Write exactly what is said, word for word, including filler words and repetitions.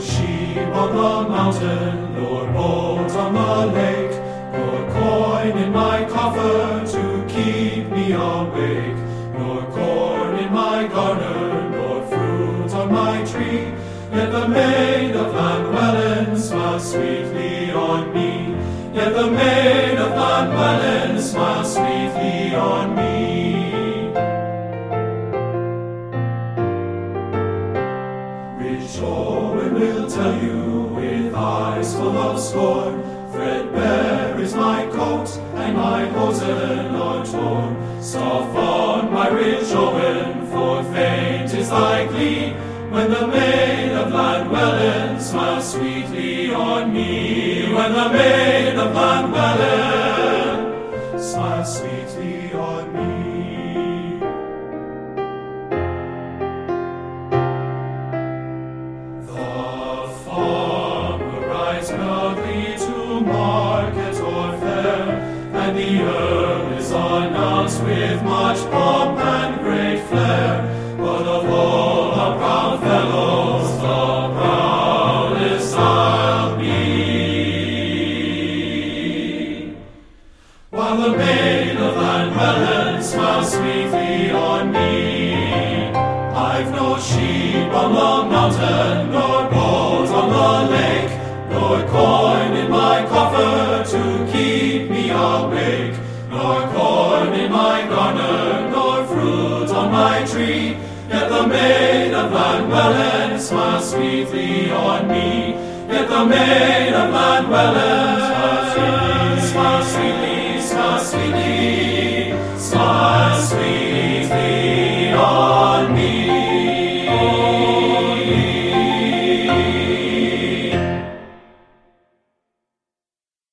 sheep on the mountain, nor boat on the lake, nor coin in my coffer to keep me awake, nor corn in my garner, nor fruit on my tree. Yet the maid of Llanwellyn smiles sweetly on me. Yet the maid of Llanwellyn smiles sweetly on me. Rich Owen will tell you with eyes full of scorn, threadbare is my coat and my hosen are torn. Scoff on my rich Owen, for faint is thy glee, when the maid of Llanwellyn smiles sweetly on me. When the maid of Llanwellyn smiles sweetly on me. The farmer rides proudly to market or fair, and the earl is announced with much pomp and great flair. But of all our proud fellows, the proudest I'll be. While the maid of Llanwellyn smiles sweetly on me, I've no sheep on the mountain, nor boat on the lake, nor coin in my coffer to keep me awake, nor corn in my garner, nor fruit on my tree. Yet the maid of Llanwellyn smiles sweetly on me. Yet the maid of Llanwellyn smiles sweetly, smiles sweetly, smiles sweetly, smiles sweetly.